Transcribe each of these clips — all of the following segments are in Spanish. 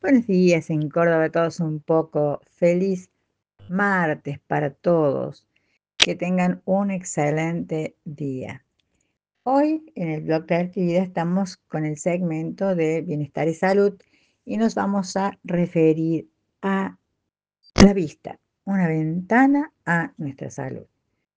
Buenos días en Córdoba, todos un poco. Feliz martes para todos. Que tengan un excelente día. Hoy en el blog de actividad estamos con el segmento de bienestar y salud y nos vamos a referir a la vista, una ventana a nuestra salud.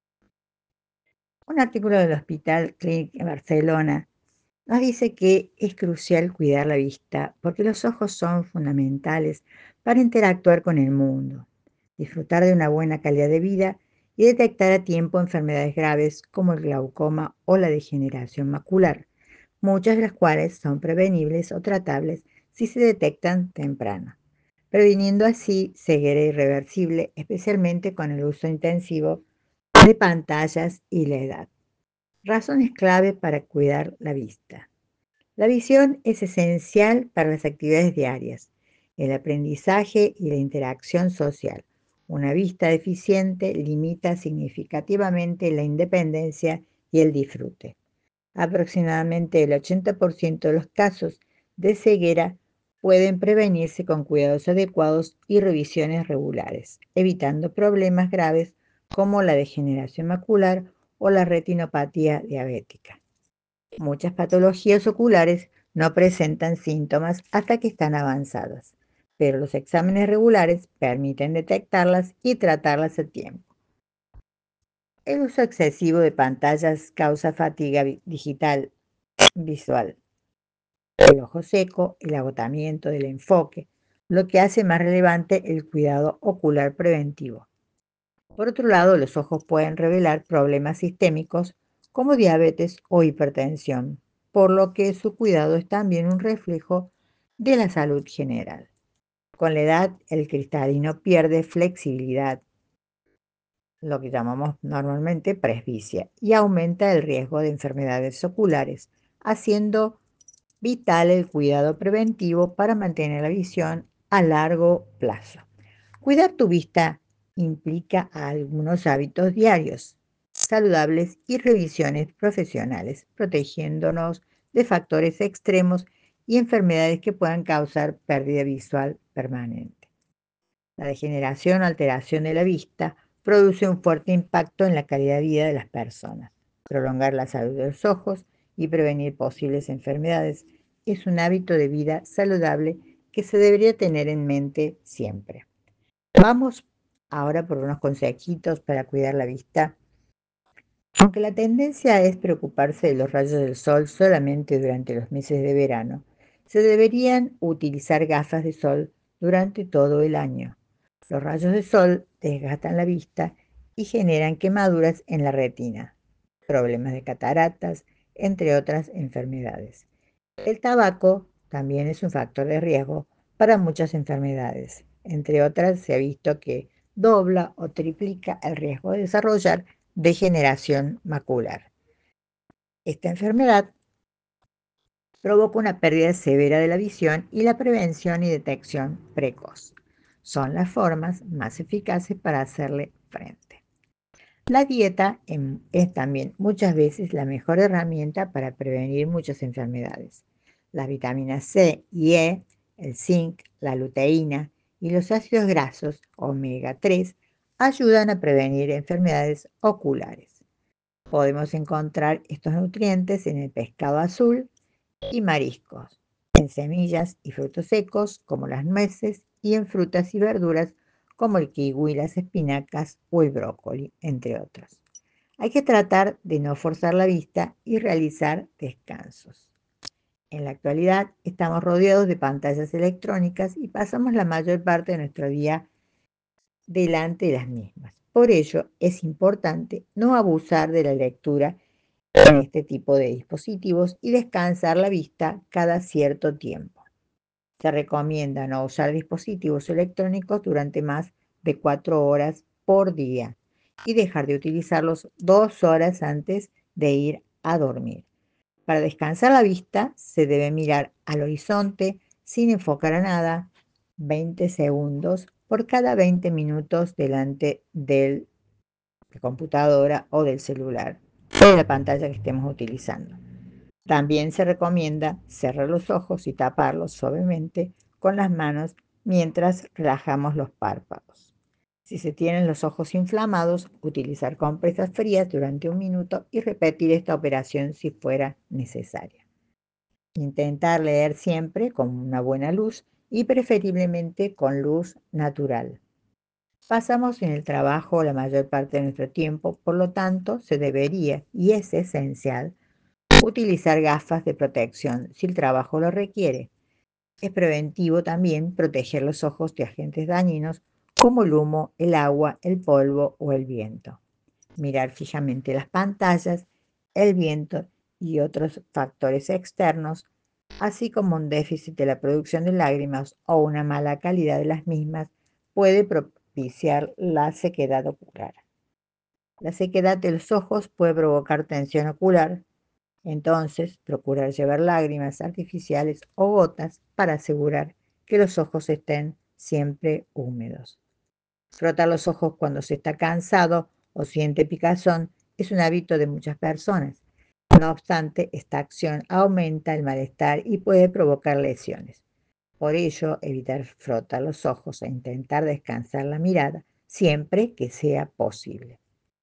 Un artículo del Hospital Clínic de Barcelona nos dice que es crucial cuidar la vista porque los ojos son fundamentales para interactuar con el mundo, disfrutar de una buena calidad de vida y detectar a tiempo enfermedades graves como el glaucoma o la degeneración macular, muchas de las cuales son prevenibles o tratables si se detectan temprano, previniendo así ceguera irreversible, especialmente con el uso intensivo de pantallas y la edad. Razones clave para cuidar la vista. La visión es esencial para las actividades diarias, el aprendizaje y la interacción social. Una vista deficiente limita significativamente la independencia y el disfrute. Aproximadamente el 80% de los casos de ceguera pueden prevenirse con cuidados adecuados y revisiones regulares, evitando problemas graves como la degeneración macular o la retinopatía diabética. Muchas patologías oculares no presentan síntomas hasta que están avanzadas, pero los exámenes regulares permiten detectarlas y tratarlas a tiempo. El uso excesivo de pantallas causa fatiga digital visual, el ojo seco, el agotamiento del enfoque, lo que hace más relevante el cuidado ocular preventivo. Por otro lado, los ojos pueden revelar problemas sistémicos como diabetes o hipertensión, por lo que su cuidado es también un reflejo de la salud general. Con la edad, el cristalino pierde flexibilidad, lo que llamamos normalmente presbicia, y aumenta el riesgo de enfermedades oculares, haciendo vital el cuidado preventivo para mantener la visión a largo plazo. Cuidar tu vista implica algunos hábitos diarios saludables y revisiones profesionales, protegiéndonos de factores extremos y enfermedades que puedan causar pérdida visual permanente. La degeneración o alteración de la vista produce un fuerte impacto en la calidad de vida de las personas. Prolongar la salud de los ojos y prevenir posibles enfermedades es un hábito de vida saludable que se debería tener en mente siempre. Vamos ahora por unos consejitos para cuidar la vista. Aunque la tendencia es preocuparse de los rayos del sol solamente durante los meses de verano, se deberían utilizar gafas de sol durante todo el año. Los rayos de sol desgastan la vista y generan quemaduras en la retina, problemas de cataratas, entre otras enfermedades. El tabaco también es un factor de riesgo para muchas enfermedades. Entre otras, se ha visto que dobla o triplica el riesgo de desarrollar degeneración macular. Esta enfermedad provoca una pérdida severa de la visión y la prevención y detección precoz son las formas más eficaces para hacerle frente. La dieta es también muchas veces la mejor herramienta para prevenir muchas enfermedades. Las vitaminas C y E, el zinc, la luteína y los ácidos grasos omega 3 ayudan a prevenir enfermedades oculares. Podemos encontrar estos nutrientes en el pescado azul y mariscos, en semillas y frutos secos como las nueces y en frutas y verduras como el kiwi, las espinacas o el brócoli, entre otros. Hay que tratar de no forzar la vista y realizar descansos. En la actualidad estamos rodeados de pantallas electrónicas y pasamos la mayor parte de nuestro día delante de las mismas. Por ello es importante no abusar de la lectura en este tipo de dispositivos y descansar la vista cada cierto tiempo. Se recomienda no usar dispositivos electrónicos durante más de 4 horas por día y dejar de utilizarlos 2 horas antes de ir a dormir. Para descansar la vista se debe mirar al horizonte sin enfocar a nada 20 segundos por cada 20 minutos delante de la computadora o del celular o de la pantalla que estemos utilizando. También se recomienda cerrar los ojos y taparlos suavemente con las manos mientras relajamos los párpados. Si se tienen los ojos inflamados, utilizar compresas frías durante un minuto y repetir esta operación si fuera necesaria. Intentar leer siempre con una buena luz y preferiblemente con luz natural. Pasamos en el trabajo la mayor parte de nuestro tiempo, por lo tanto, se debería, y es esencial, utilizar gafas de protección si el trabajo lo requiere. Es preventivo también proteger los ojos de agentes dañinos como el humo, el agua, el polvo o el viento. Mirar fijamente las pantallas, el viento y otros factores externos, así como un déficit de la producción de lágrimas o una mala calidad de las mismas, puede propiciar la sequedad ocular. La sequedad de los ojos puede provocar tensión ocular, entonces procurar llevar lágrimas artificiales o gotas para asegurar que los ojos estén siempre húmedos. Frotar los ojos cuando se está cansado o siente picazón es un hábito de muchas personas. No obstante, esta acción aumenta el malestar y puede provocar lesiones. Por ello, evitar frotar los ojos e intentar descansar la mirada siempre que sea posible.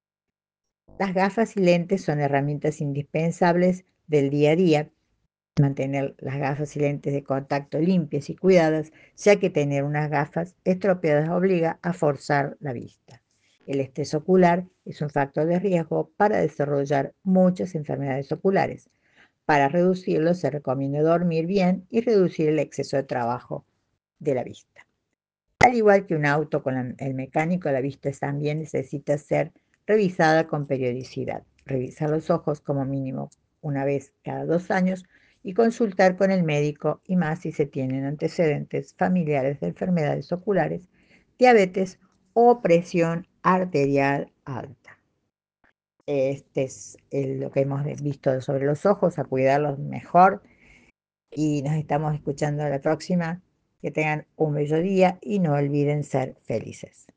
Las gafas y lentes son herramientas indispensables del día a día. Mantener las gafas y lentes de contacto limpias y cuidadas, ya que tener unas gafas estropeadas obliga a forzar la vista. El estrés ocular es un factor de riesgo para desarrollar muchas enfermedades oculares. Para reducirlo se recomienda dormir bien y reducir el exceso de trabajo de la vista. Al igual que un auto con el mecánico, la vista también necesita ser revisada con periodicidad. Revisar los ojos como mínimo una vez cada 2 años y consultar con el médico, y más si se tienen antecedentes familiares de enfermedades oculares, diabetes o presión arterial alta. Este es lo que hemos visto sobre los ojos, a cuidarlos mejor, y nos estamos escuchando la próxima. Que tengan un bello día y no olviden ser felices.